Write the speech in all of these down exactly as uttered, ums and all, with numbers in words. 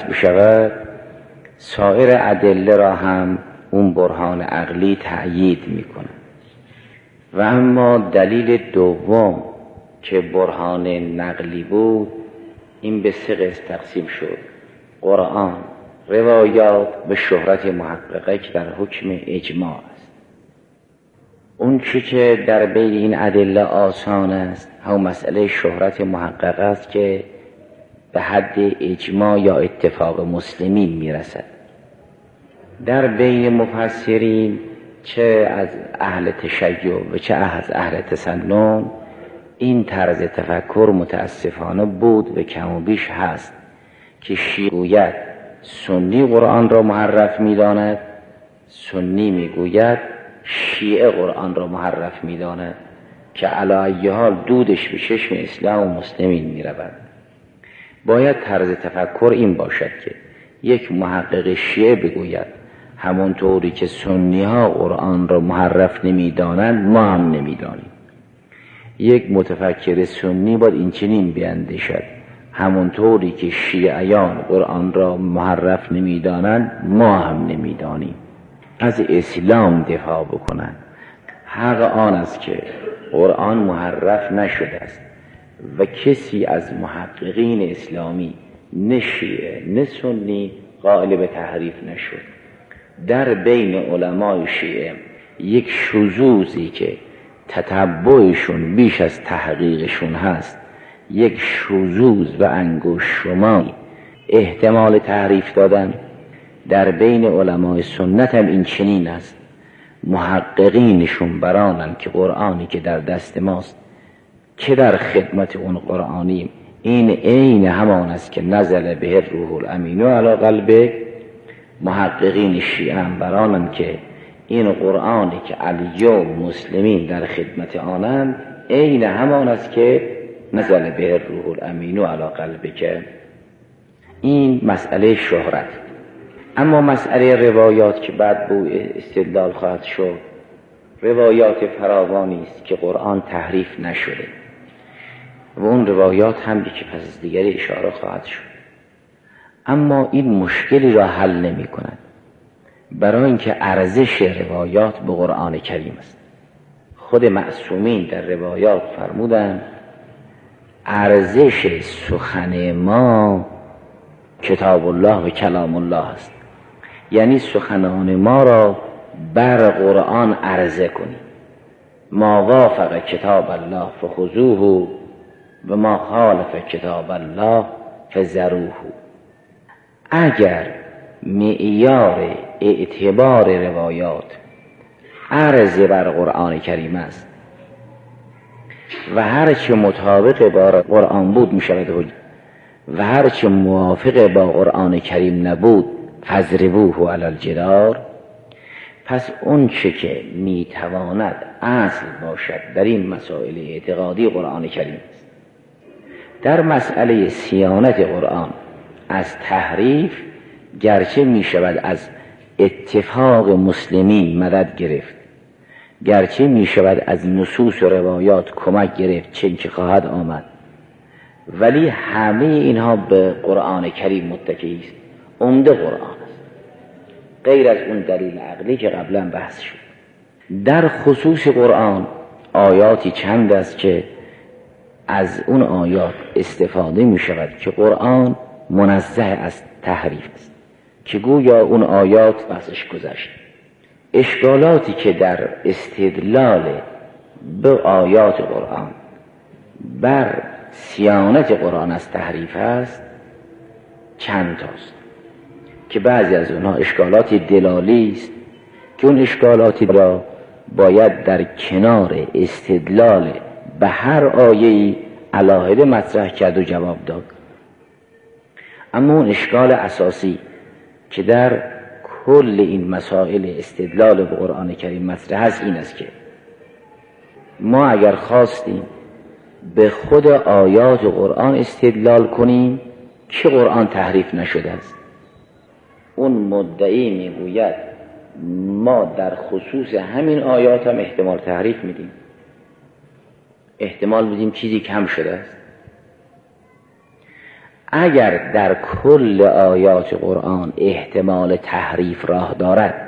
بحث بشود سایر ادله را هم اون برهان عقلی تأیید میکنه. و اما دلیل دوم که برهان نقلی بود، این به سه قسم تقسیم شد: قرآن، روایات به شهرت محققه که در حکم اجماع است. اون چی که در بین این ادله آسان است هم مسئله شهرت محققه است که به حد اجماع یا اتفاق مسلمین میرسد. در بین مفسرین چه از اهل تشیع و چه از اهل تسنن این طرز تفکر متاسفانه بود و کم و بیش هست که شیعه گوید سنی قرآن را محرف می‌داند، سنی میگوید شیعه قرآن را محرف می‌داند، که علی ای حال دودش به چشم اسلام و مسلمین می‌رود. باید طرز تفکر این باشد که یک محقق شیعه بگوید همونطوری که سنی ها قرآن را محرف نمی‌دانند ما هم نمی‌دانیم. یک متفکر سنی باید این چنین بیندیشد همونطوری که شیعیان قرآن را محرف نمی‌دانند ما هم نمی‌دانیم. از اسلام دفاع بکنند. حق آن است که قرآن محرف نشده است و کسی از محققین اسلامی نه شیعه نه سنی قائل به تحریف نشد. در بین علمای شیعه یک شذوذی که تتبعشون بیش از تحقیقشون هست، یک شذوذ و انگشت شماری احتمال تحریف دادن. در بین علمای سنت هم این چنین است. محققینشون برانن که قرآنی که در دست ماست که در خدمت اون قرآنیم این عین همان است که نزل به روح الامین علی قلبک. محققین شیعه هم برانن که این قرآنی که علی و مسلمین در خدمت آنند عین همان است که نزل به روح الامین علی قلبک. این مسئله شهرت. اما مسئله روایات که بعد بو استدلال خواهد شد، روایات فراوانی است که قرآن تحریف نشده و اون روایات هم یکی پس از دیگری اشاره خواهد شد. اما این مشکلی را حل نمی کند، برای اینکه ارزش روایات به قرآن کریم است. خود معصومین در روایات فرمودند ارزش سخن ما کتاب الله و کلام الله است، یعنی سخنان ما را بر قرآن عرضه کنید. ما وافق کتاب الله فخذوه و ما خالف کتاب الله فذروه. اگر معیار اعتبار روایات عرض بر قرآن کریم است و هرچه مطابق با قرآن بود می شود حجت و هرچه موافق با قرآن کریم نبود فضربوه علی الجدار، پس اون چه که می تواند اصل باشد در این مسائل اعتقادی قرآن کریم است. در مسئله صیانت قرآن از تحریف گرچه می شود از اتفاق مسلمین مدد گرفت، گرچه می شود از نصوص و روایات کمک گرفت چون که خواهد آمد، ولی همه اینها به قرآن کریم متکی است. عمده قرآن است، غیر از اون دلیل عقلی که قبلا بحث شد. در خصوص قرآن آیاتی چند است که از اون آیات استفاده می شود که قرآن منزه از تحریف است، که گویا اون آیات بحثش گذشت. اشکالاتی که در استدلال به آیات قرآن بر صیانت قرآن از تحریف است چند تاست که بعضی از اونها اشکالات دلالی است که اون اشکالاتی را باید در کنار استدلال به هر آیه‌ای علاهده مطرح کرد و جواب داد. اما اون اشکال اساسی که در کل این مسائل استدلال به قرآن کریم مطرح است این است که ما اگر خواستیم به خود آیات قرآن استدلال کنیم که قرآن تحریف نشده است، اون مدعی میگوید ما در خصوص همین آیات هم احتمال تحریف میدیم، احتمال میدیم چیزی کم شده است. اگر در کل آیات قرآن احتمال تحریف راه دارد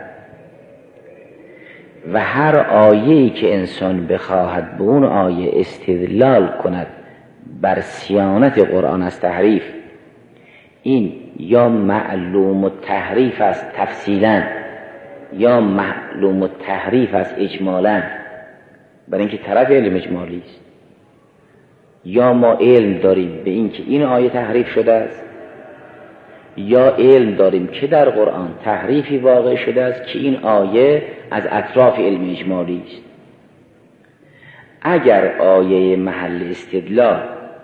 و هر آیه‌ای که انسان بخواهد به اون آیه استدلال کند بر صیانت قرآن از تحریف، این یا معلوم التحریف است تفصیلا یا معلوم التحریف است اجمالا، برای اینکه طرف علم اجمالی است. یا ما علم داریم به اینکه این آیه تحریف شده است، یا علم داریم که در قرآن تحریفی واقع شده است که این آیه از اطراف علم اجمالی است. اگر آیه محل استدلال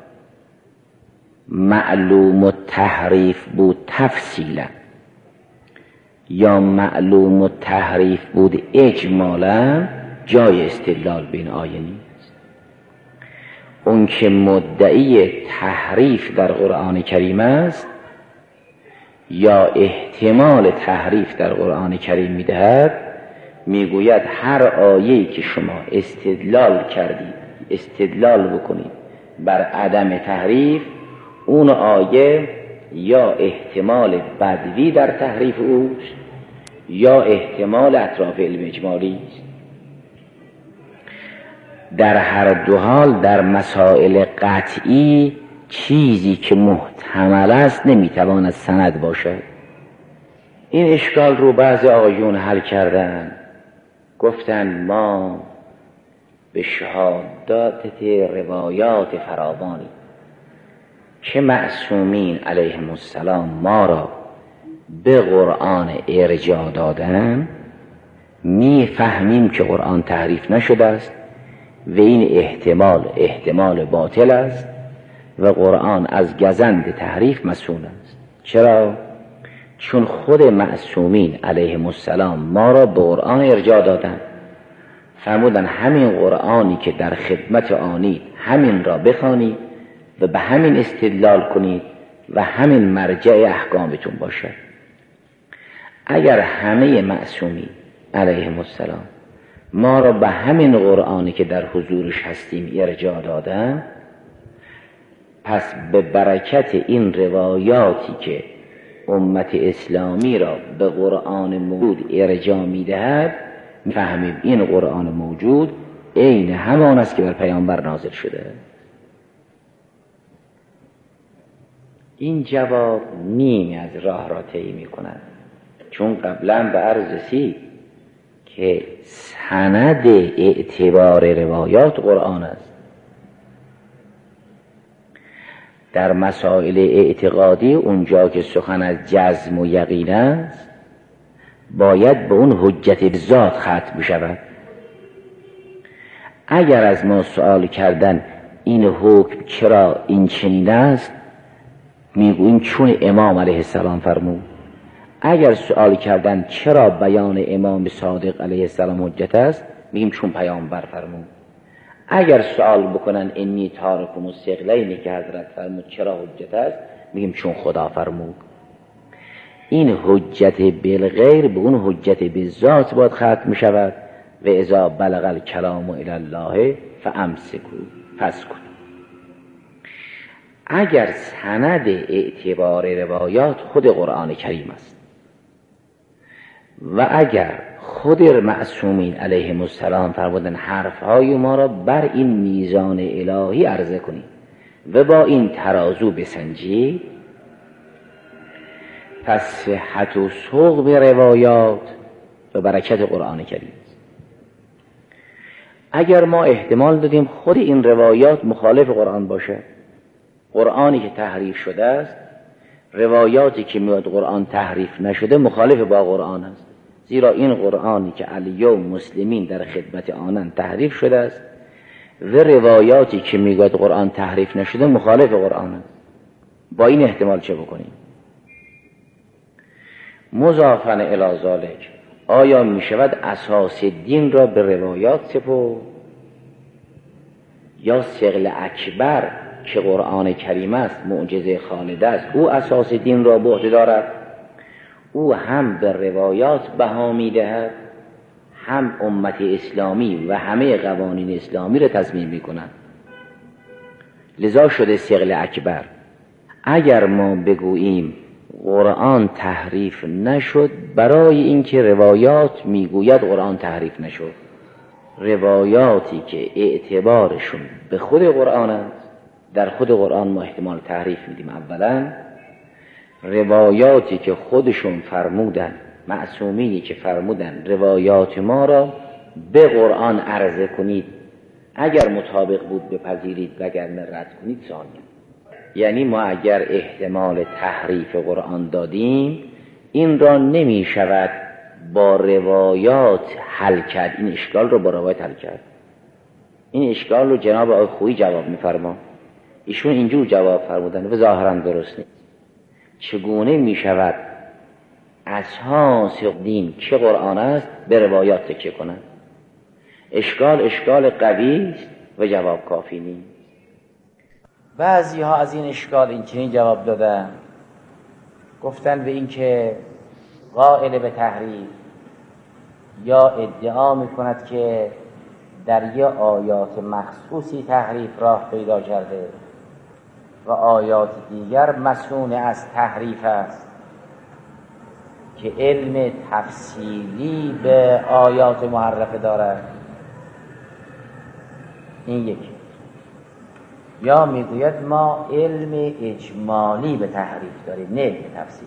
معلوم التحریف بود تفصیلا یا معلوم التحریف بود اجمالا، جای استدلال بین آیه نیست. اون که مدعی تحریف در قرآن کریم است یا احتمال تحریف در قرآن کریم میدهد، میگوید هر آیه‌ای که شما استدلال کردید استدلال بکنید بر عدم تحریف، اون آیه یا احتمال بدوی در تحریف اوست یا احتمال اطراف علم اجمالی است. در هر دو حال در مسائل قطعی چیزی که محتمل است نمیتواند سند باشد. این اشکال رو بعضی آقایون حل کردن، گفتن ما به شهادت روایات فراوانی که معصومین علیهم السلام ما را به قرآن ارجاع دادن میفهمیم که قرآن تحریف نشده است و این احتمال احتمال باطل است و قرآن از گزند تحریف مسئول است. چرا؟ چون خود معصومین علیهم السلام ما را به قرآن ارجاع دادن، فرمودن همین قرآنی که در خدمت آنید همین را بخوانید و به همین استدلال کنید و همین مرجع احکامتون باشد. اگر همه معصومین علیهم السلام ما را به همین قرآنی که در حضورش هستیم ارجاع دادن، پس به برکت این روایاتی که امت اسلامی را به قرآن موجود ارجاع می‌دهد می‌فهمیم این قرآن موجود عین همان است که بر پیامبر نازل شده. این جواب نیمی از راه را طی می‌کند، چون قبلا به عرض رسید که سند اعتبار روایات قرآن است. در مسائل اعتقادی اونجا که سخن از جزم و یقین است باید به اون حجت ذات ختم بشود. اگر از ما سوال کردن این حکم چرا این چنین است، میگوییم چون امام علیه السلام فرمود. اگر سوال کردن چرا بیان امام صادق علیه السلام حجت است، میگیم چون پیامبر فرمود. اگر سوال بکنن انی تارکم الثقلین که حضرت فرمود چرا حجت است، میگیم چون خدا فرمود. این حجت بالغیر به اون حجت بالذات باید ختم میشود. و اذا بلغ الکلام الی الله فامسکوا فاسکتوا. اگر سند اعتبار روایات خود قرآن کریم است و اگر خود معصومین علیهم السلام فرمودن حرفهای ما را بر این میزان الهی عرضه کنید و با این ترازو بسنجید، پس صحت و سوق به روایات و برکت قرآن کریم. اگر ما احتمال دادیم خود این روایات مخالف قرآن باشه، قرآنی که تحریف شده است، روایاتی که میاد قرآن تحریف نشده مخالف با قرآن است، زیرا این قرآنی که الیوم مسلمین در خدمت آنان تحریف شده است و روایاتی که میگوید قرآن تحریف نشده مخالف قرآن است. با این احتمال چه بکنیم؟ مضافاً الی ذالک، آیا میشود اساس دین را به روایات سپرد یا ثقل اکبر که قرآن کریم است، معجزه خالده است، او اساس دین را به عهده دارد؟ او هم به روایات بها میدهد، هم امت اسلامی و همه قوانین اسلامی را تضمین میکنند. لذا شده ثقل اکبر. اگر ما بگوییم قرآن تحریف نشد، برای اینکه روایات میگوید قرآن تحریف نشد، روایاتی که اعتبارشون به خود قرآن است، در خود قرآن ما احتمال تحریف میدیم. اولا روایاتی که خودشون فرمودن، معصومینی که فرمودن روایات ما را به قرآن عرضه کنید، اگر مطابق بود بپذیرید وگرنه رد کنید. ثانیا یعنی ما اگر احتمال تحریف قرآن دادیم، این را نمی شود با روایات حل کرد. این اشکال رو با روایات حل کرد. این اشکال رو جناب آقای خویی جواب می‌فرما. ایشون اینجور جواب فرمودن و ظاهراً درست نیست. چگونه می شود اساس دین که قرآن است به روایات تکیه کنند؟ اشکال اشکال قوی است و جواب کافی نیست. بعضی ها از این اشکال این چنین جواب دادن، گفتن به این که قائل به تحریف یا ادعا می کند که در یه آیات مخصوصی تحریف راه پیدا کرده و آیات دیگر مسئول از تحریف است، که علم تفصیلی به آیات محرفه دارد. این یکی. یا میگوید ما علم اجمالی به تحریف داریم، نه علم تفصیلی.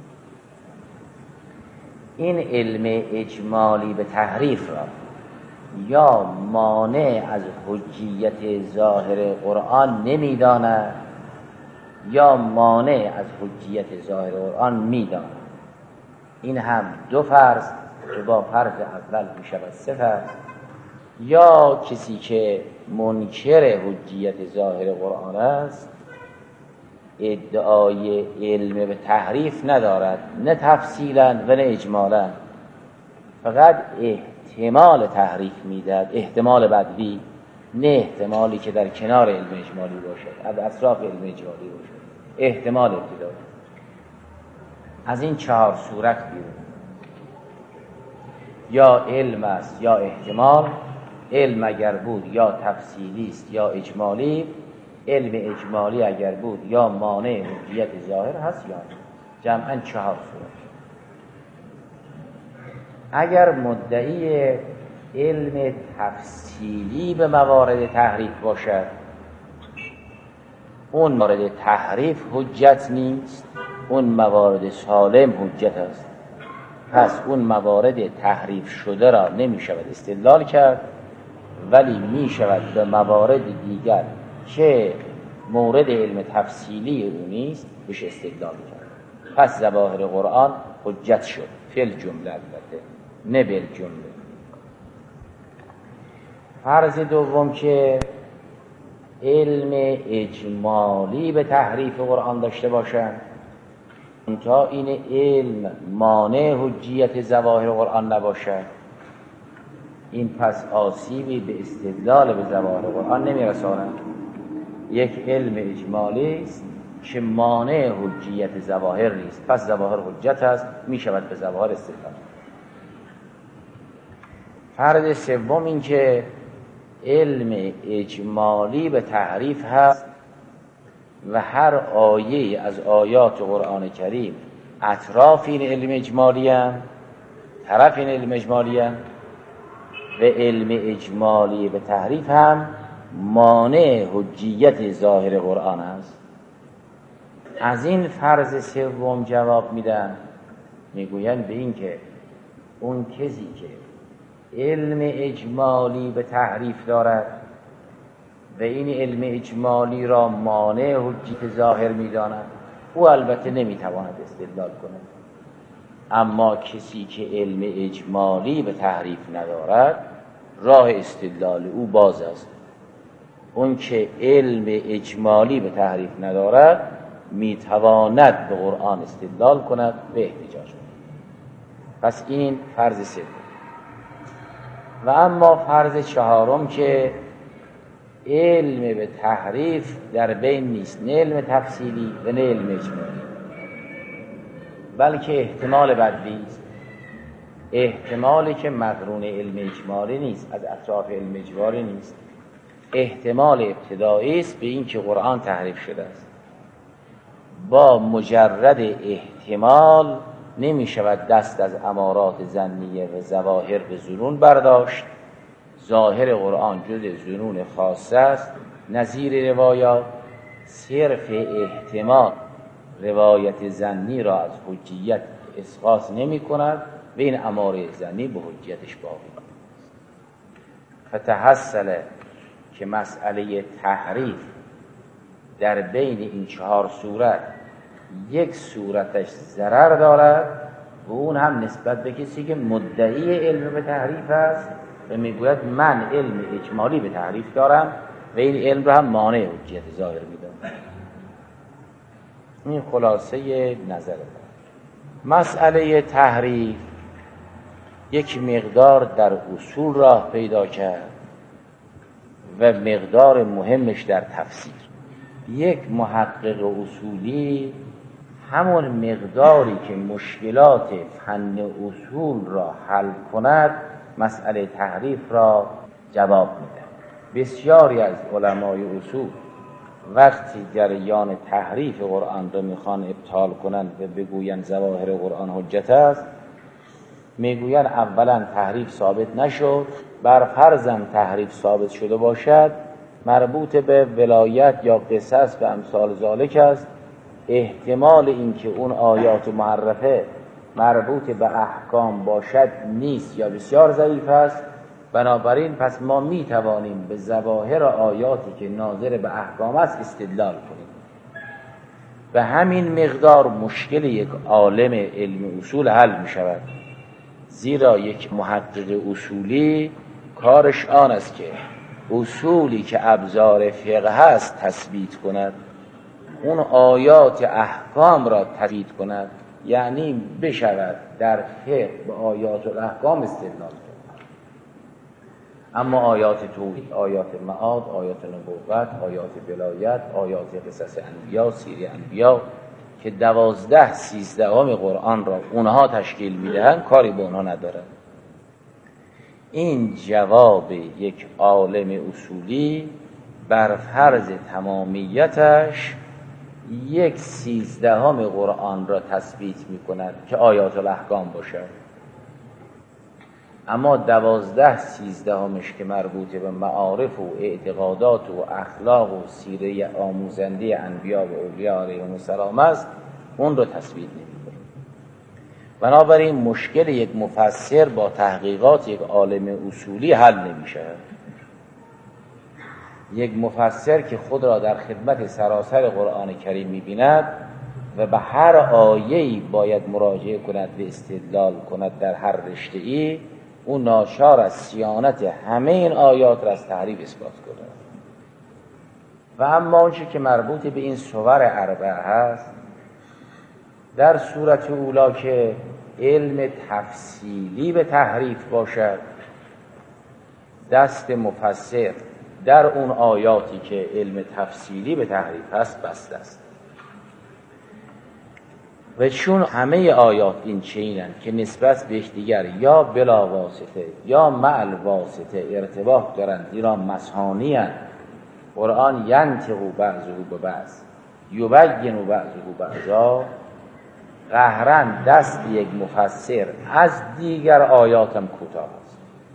این علم اجمالی به تحریف را یا مانع از حجیت ظاهر قرآن نمیداند یا مانع از حجیت ظاهر قرآن میداند. این هم دو فرض که با فرض اول میشود سه فرض. یا کسی که منکر حجیت ظاهر قرآن است ادعای علم به تحریف ندارد، نه تفصیلا و نه اجمالا، فقط احتمال تحریف میدهد، احتمال بدوی، نه احتمالی که در کنار علم اجمالی باشد، از اطراف علم اجمالی باشد، احتمال ابتدایی. از این چهار صورت بیرون، یا علم است یا احتمال. علم اگر بود یا تفصیلی است یا اجمالی. علم اجمالی اگر بود یا مانع حجیت ظاهر هست یا جمعاً چهار صورت. اگر مدعی علم تفصیلی به موارد تحریف باشد، اون موارد تحریف حجت نیست، اون موارد سالم حجت است. پس اون موارد تحریف شده را نمی شود استدلال کرد، ولی می شود به موارد دیگر که مورد علم تفصیلی او نیست بهش استدلال کرد. پس ظواهر قرآن حجت شد، فی الجمله البته، نه بالجمله. فرض دوم که علم اجمالی به تحریف قرآن داشته باشند، تا این علم مانع حجیت ظواهر قرآن نباشد، این پس آسیبی به استدلال به ظواهر قرآن نمیرساند. یک علم اجمالی است که مانع حجیت ظواهر نیست، پس ظواهر حجت است، می شود به ظواهر استدلال. فرض سوم این که علم اجمالی به تحریف هست و هر آیه از آیات قرآن کریم اطراف این علم اجمالی هست، طرف این علم اجمالی هست، و علم اجمالی به تحریف هم مانع حجیت ظاهر قرآن است. از این فرض سوم جواب میدن، میگوین به این که اون کسی که علم اجمالی به تحریف دارد و این علم اجمالی را مانع حجیت ظاهر میداند، او البته نمیتواند استدلال کند. اما کسی که علم اجمالی به تحریف ندارد، راه استدلال او باز است. اون که علم اجمالی به تحریف ندارد میتواند به قرآن استدلال کند و احتجاج کند. پس این فرض سوم. و اما فرض چهارم که علم به تحریف در بین نیست، نه علم تفصیلی و نه علم اجمالی، بلکه احتمال بدوی است. احتمالی که مقرون علم اجمالی نیست، از اطراف علم اجمالی نیست، احتمال ابتدایی است به این که قرآن تحریف شده است. با مجرد احتمال نمی شود دست از امارات ظنیه و ظواهر به ظنون برداشت. ظاهر قرآن جز ظنون خاصه است. نظیر روایات صرف احتمال روایت ظنی را از حجیت اسقاط نمی کند و این اماره ظنی به حجیتش باقی ماند. فتحصل که مسئله تحریف در بین این چهار صورت یک صورتش ضرر دارد و اون هم نسبت به کسی که مدعی علم به تحریف است و میگوید من علم اجمالی به تحریف دارم و این علم را هم مانع حجیت ظاهر میدونم. این خلاصه نظر من. مسئله تحریف یک مقدار در اصول راه پیدا کرد و مقدار مهمش در تفسیر. یک محقق اصولی همون مقداری که مشکلات فن اصول را حل کند مسئله تحریف را جواب میده. بسیاری از علمای اصول وقتی جریان تحریف قرآن را میخوان ابطال کنند و بگویند ظواهر قرآن حجت است، میگویند اولا تحریف ثابت نشد، بر فرضم تحریف ثابت شده باشد مربوط به ولایت یا قصص و امثال ذالک است. احتمال اینکه اون آیات محرفه مربوط به احکام باشد نیست یا بسیار ضعیف است. بنابراین پس ما می توانیم به ظواهر آیاتی که ناظر به احکام است استدلال کنیم. به همین مقدار مشکل یک عالم علم اصول حل می شود. زیرا یک محقق اصولی کارش آن است که اصولی که ابزار فقه هست تثبیت کند، اون آیات احکام را تثبیت کند، یعنی بشود در فقه به آیات و احکام استدلال کند. اما آیات توحید، آیات معاد، آیات نبوت، آیات ولایت، آیات قصص انبیا، سیر انبیا که دوازده سیزدهم قرآن را اونها تشکیل میدهند کاری به اونها ندارد. این جواب یک عالم اصولی بر فرض تمامیتش یک سیزدهم قرآن را تثبیت می کند که آیات الاحکام باشد. اما دوازده سیزدهمش که مربوط به معارف و اعتقادات و اخلاق و سیره آموزنده انبیا و اولیاء علیهم السلام است، اون را تثبیت نمی کند. بنابراین مشکل یک مفسر با تحقیقات یک عالم اصولی حل نمی شود. یک مفسر که خود را در خدمت سراسر قرآن کریم می بیند و به هر آیه‌ای باید مراجعه کند و استدلال کند در هر رشته‌ای، اون ناچار از صیانت همه این آیات را از تحریف اثبات کند. و اما آنچه که مربوط به این صور اربعه هست، در صورت اولا که علم تفصیلی به تحریف باشد، دست مفسر در اون آیاتی که علم تفصیلی به تحریف هست بسته است. و چون همه آیات این چنینند که نسبت به یکدیگر یا بلا واسطه یا مع الواسطه ارتباط دارند، زیرا مسانی اند، قرآن ینطق بعضه به بعض یبین بعضه بعضا، قهرن دست یک مفسر از دیگر آیاتم کوتاه است.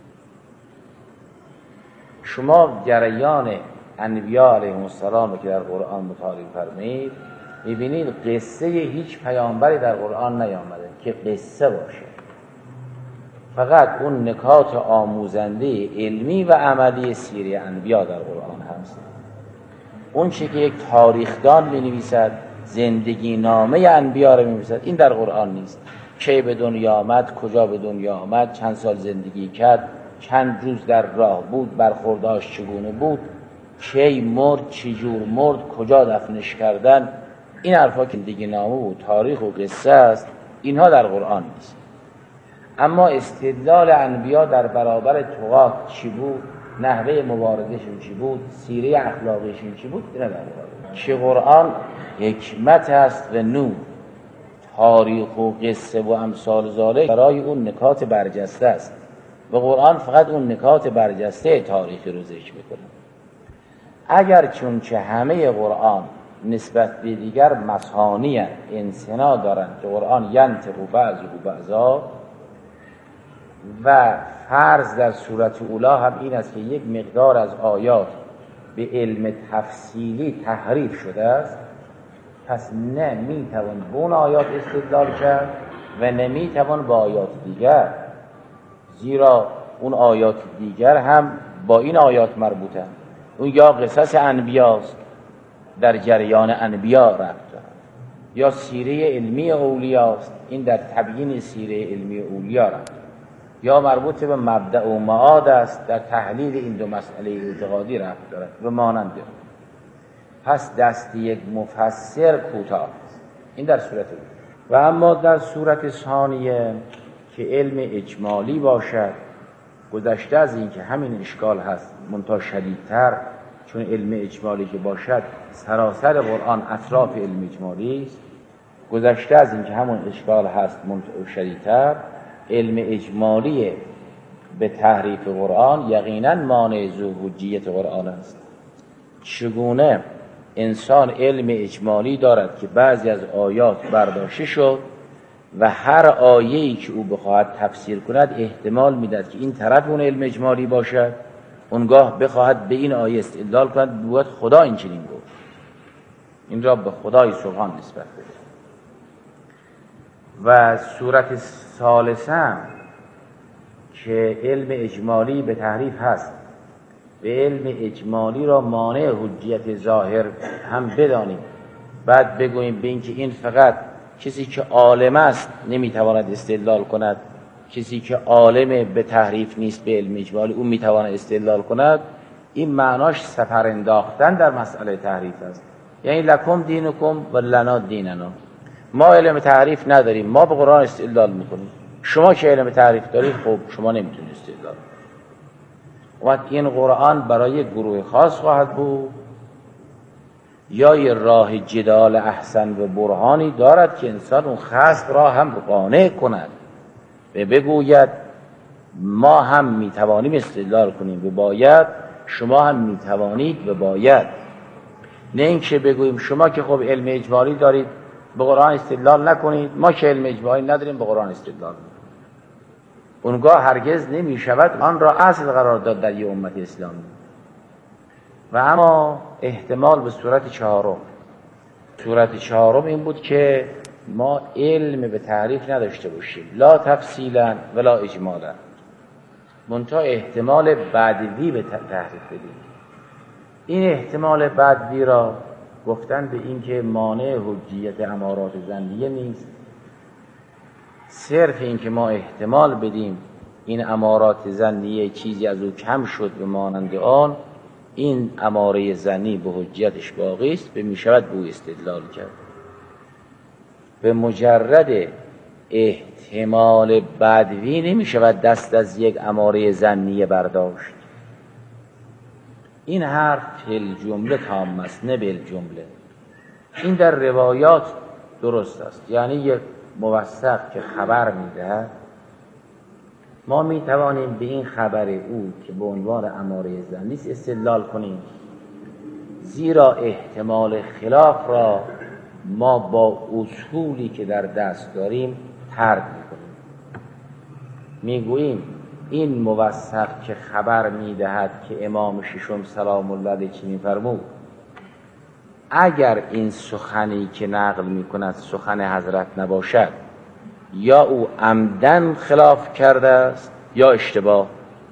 شما جریان انبیاء علیهم السلام که در قرآن مطالعه فرمایید، میبینید قصه هیچ پیامبری در قرآن نیامده که قصه باشه. فقط اون نکات آموزنده علمی و عملی سیره انبیاء در قرآن هست. اون چی که یک تاریخدان بنویسد، زندگی نامه انبیاء رو می‌نویسد، این در قرآن نیست. کی به دنیا آمد، کجا به دنیا آمد، چند سال زندگی کرد، چند روز در راه بود، برخورداش چگونه بود، کی مرد، چی جور مرد، کجا دفنش کردن، این حرفا که زندگی نامه و تاریخ و قصه است، اینها در قرآن نیست. اما استدلال انبیاء در برابر طغات چی بود، نحوه مبارزشون چی بود، سیره اخلاقیشون چی بود، اینا در قرآن. چه قرآن حکمت است و نور، تاریخ و قصه و امثال ذالک برای اون نکات برجسته است و قرآن فقط اون نکات برجسته تاریخی رو ذکر میکنه. اگر چون چه همه قرآن نسبت به دیگر مسانی هست، انسنا دارند که قرآن ینطق بعضه بعضا. و فرض در صورت اولا هم این است که یک مقدار از آیات به علم تفصیلی تحریف شده است، پس نه میتوان به اون آیات استدلال کرد و نمیتوان با آیات دیگر، زیرا اون آیات دیگر هم با این آیات مربوطه. اون یا قصص انبیاست، در جریان انبیا رفت دارد، یا سیره علمی اولیاست، این در تبیین سیره علمی اولیا رفت، یا مربوط به مبدأ و معاد است، در تحلیل این دو مسئله اعتقادی رفت دارد و مانند. پس دست یک مفسر کوتاه است. این در صورت بود. و اما در صورت ثانیه که علم اجمالی باشد، گذشته از این که همین اشکال هست منتها شدیدتر، چون علم اجمالی که باشد سراسر قرآن اطراف علم اجمالی است، گذشته از این که همون اشکال هست منتها شدیدتر، علم اجمالی به تحریف قرآن یقینا مانع ظهور حجیت قرآن است. چگونه انسان علم اجمالی دارد که بعضی از آیات برداشته شد و هر آیه‌ای که او بخواهد تفسیر کند احتمال میدهد که این طرف اون علم اجمالی باشد، اونگاه بخواهد به این آیه استدلال کند بود خدا این چنین گفت، این را به خدای سبحان نسبت بده. و صورت ثالثه که علم اجمالی به تحریف هست، به علم اجمالی را مانع حجیت ظاهر هم بدانیم، بعد بگوییم به این که این فقط کسی که عالم است نمیتواند استدلال کند، کسی که عالم به تحریف نیست به علم اجمالی اون میتواند استدلال کند. این معناش سفر انداختن در مسئله تحریف است، یعنی لکم دینکم و لنا دیننا. ما علم تحریف نداریم، ما به قرآن استدلال میکنیم، شما که علم تحریف دارید خب شما نمیتونید استدلال. و این قرآن برای گروه خاص خواهد بود یا یه راه جدال احسن و برهانی دارد که انسان اون خصم را هم قانع کند و بگوید ما هم میتوانیم استدلال کنیم و باید، شما هم میتوانید و باید. نه اینکه بگوییم شما که خب علم اجمالی دارید به قرآن استدلال نکنید، ما که علم اجمالی نداریم به قرآن استدلال کنید. اونگاه هرگز نمی شود آن را اصل قرار داد در یه امت اسلامی. و اما احتمال به صورت چهارم، صورت چهارم این بود که ما علم به تعریف نداشته باشیم، لا تفصیلا ولا اجمالا، منتها احتمال بدوی به تعریف بدیم. این احتمال بدوی را گفتن به این که مانع حجیت امارات ظنیه نیست، صرف این که ما احتمال بدیم این امارات ظنیه چیزی از او کم شد به مانند آن، این اماره ظنی به حجیتش باقی است، به می شود به او استدلال کرد. به مجرد احتمال بدوی نمی شود دست از یک اماره ظنیه برداشت. این حرف فی جمله تام است نه بل جمله. این در روایات درست است، یعنی یک موثق که خبر میدهد ما میتوانیم به این خبر او که به عنوان اماره ظنی است استدلال کنیم، زیرا احتمال خلاف را ما با اصولی که در دست داریم طرد میکنیم. میگوییم این موثق که خبر میدهد که امام ششم سلام الله علیه چی میفرمود، اگر این سخنی که نقل میکند سخن حضرت نباشد، یا او عمدن خلاف کرده است یا اشتباه،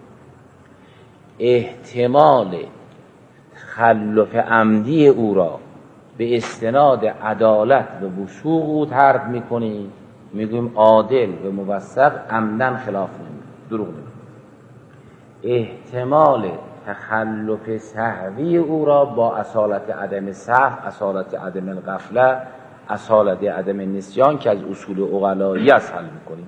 احتمال تخلف عمدی او را به استناد عدالت و وثوق او طرد میکنیم، میگویم عادل و موثق عمدن خلاف نمید، دروغ نمید. احتمال تخلف سهوی او را با اصالت عدم سهو، اصالت عدم الغفله، اصالت عدم نسیان که از اصول عقلایی است حل میکنیم.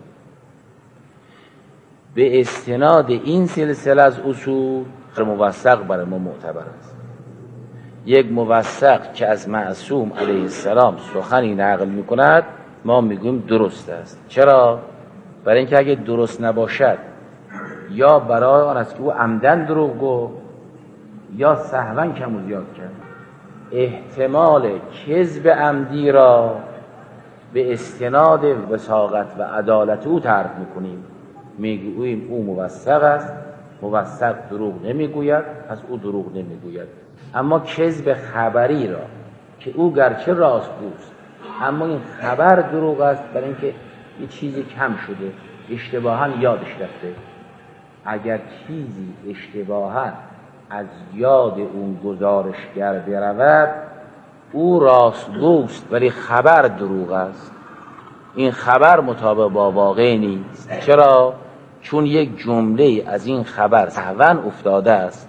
به استناد این سلسله از اصول موثق برای ما معتبر است. یک موثق که از معصوم علیه السلام سخنی نقل میکند ما میگویم درست است. چرا؟ برای اینکه اگه درست نباشد یا برای آن است که او عمدن دروغ گفت یا سهوا کم و زیاد کرد. احتمال کذب عمدی را به استناد وثاقت و عدالت او طرح میکنیم، میگوییم او موثق است، موثق دروغ نمیگوید، پس او دروغ نمیگوید. اما کذب خبری را که او گرچه راستگوست اما این خبر دروغ است، برای اینکه یه چیزی کم شده، اشتباها یادش رفته. اگر چیزی اشتباها از یاد اون گزارشگر برود، او راستگوست ولی خبر دروغ است. این خبر مطابق با واقع نیست. چرا؟ چون یک جمله از این خبر سهواً افتاده است.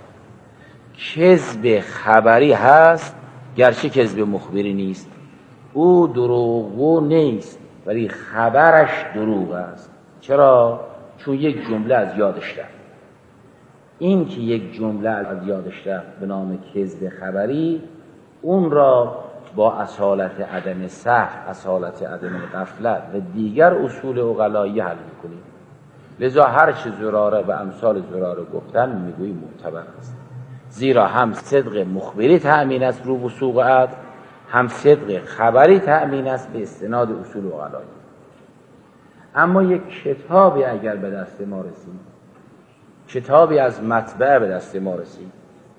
کذب خبری هست گرچه کذب مخبری نیست. او دروغگو نیست ولی خبرش دروغ است. چرا؟ چون یک جمله از یادش رفت. این که یک جمله از یادش رفت به نام کذب خبری، اون را با اصالت عدم سهو، اصالت عدم غفلت و دیگر اصول عقلایی حل میکنیم. لذا هر چه زراره و امثال زراره گفتن میگوییم معتبر است، زیرا هم صدق مخبری تأمین است رو وثوق عدل، هم صدق خبری تأمین است به استناد اصول عقلایی. اما یک کتابی اگر به دست ما رسید، کتابی از مطبع به دست ما رسید،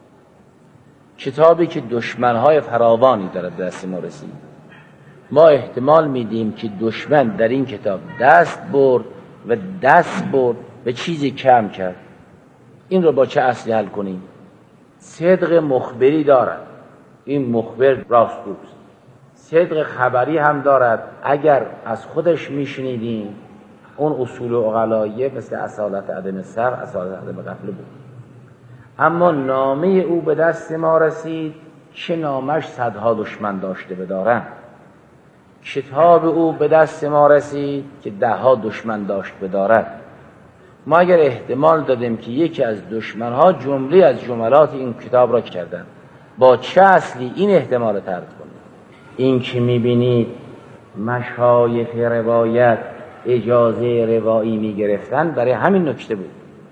کتابی که دشمنهای فراوانی داره به دست ما رسید، ما احتمال میدیم که دشمن در این کتاب دست برد و دست برد و چیزی کم کرد. این رو با چه اصلی حل کنیم؟ صدق مخبری دارد، این مخبر راستگوست. صدق خبری هم دارد، اگر از خودش میشنیدیم اون اصول عقلایی مثل اصالت عدم سر، اصالت عدم غفله بود. اما نامه او به دست ما رسید که نامش صدها دشمن داشته بدارن. کتاب او به دست ما رسید که ده ها دشمن داشت بدارد. ما اگر احتمال دادیم که یکی از دشمنها جمله از جملات این کتاب را کردن، با چه اصلی این احتمال طرد کنیم؟ این که میبینید مشایخ روایت اجازه روایی میگرفتن برای همین نکته بود.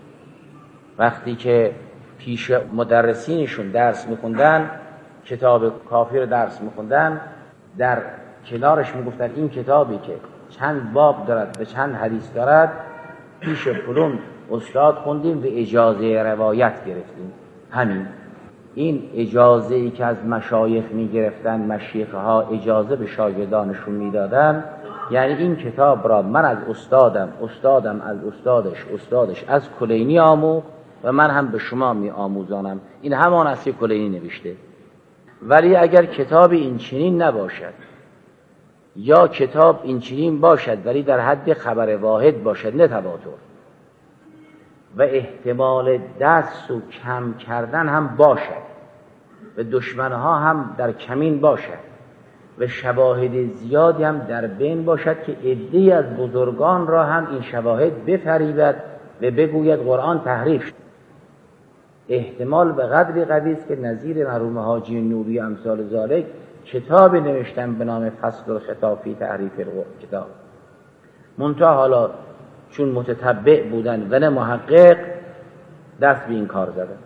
وقتی که پیش مدرسینشون درس میخوندن، کتاب کافی رو درس میخوندن، در کنارش میگفتن این کتابی که چند باب دارد و چند حدیث دارد پیش فلان استاد خوندیم و اجازه روایت گرفتیم. همین این اجازه ای که از مشایخ میگرفتن، مشایخ ها اجازه به شاگردانشون میدادن، یعنی این کتاب را من از استادم، استادم از استادش، استادش از کلینی آموخت و من هم به شما می آموزانم. این همان است که کلینی نوشته. ولی اگر کتاب این چنین نباشد، یا کتاب این چنین باشد ولی در حد خبر واحد باشد، نه تواتر، و احتمال دست و کم کردن هم باشد و دشمنها هم در کمین باشد و شواهد زیادی هم در بین باشد که عده‌ای از بزرگان را هم این شواهد بفریبد و بگوید قرآن تحریف شد، احتمال به قدری قوی است که نظیر مرحوم حاجی نوری امثال ذالک کتاب نوشتن به نام فصل الخطاب فی تحریف کتاب. منتها حالا چون متتبع بودن و نه محقق دست به این کار زدن.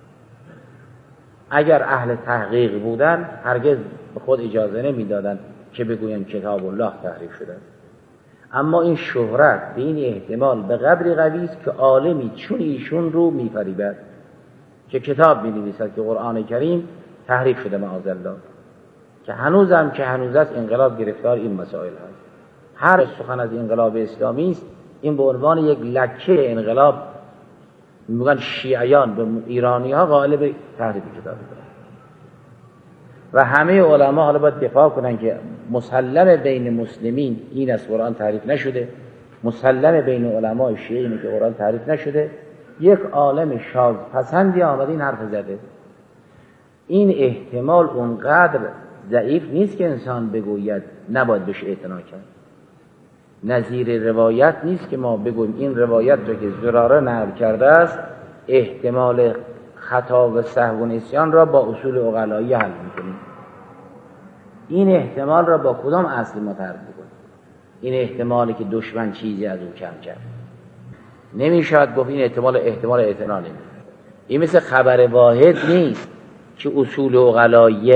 اگر اهل تحقیق بودن هرگز به خود اجازه نمیدادن که بگوین کتاب الله تحریف شده. اما این شهرت به این احتمال به قدری قوی است که عالمی چون ایشون رو میفریبد که کتاب می‌نویسد که قرآن کریم تحریف شده معاذالله، که هنوز هم که هنوز است انقلاب گرفتار این مسائل هست. هر سخن از انقلاب اسلامی است، این به عنوان یک لکه انقلاب میگن شیعیان به ایرانی ها غالب تحریف کتاب دارن و همه علما حالا باید دفاع کنن که مسلم بین مسلمین این از قرآن تعریف نشده، مسلم بین علمای شیعه اینه که قرآن تعریف نشده. یک عالم شاذ پسندی آمد این حرف زده. این احتمال اونقدر ضعیف نیست که انسان بگوید نباید بهش اعتنا کرد. نظیر روایت نیست که ما بگویم این روایت رو که زراره نقل کرده است احتمال خطا و سهو و نسیان را با اصول عقلایی حل می‌کنیم. این احتمال را با کدام اصل ما تعریف کنیم؟ این احتمالی که دشمن چیزی از او کم کرد. نمیشود گفت این احتمال احتمال اعتنا نمیشه. این مثل خبر واحد نیست که اصول عقلایی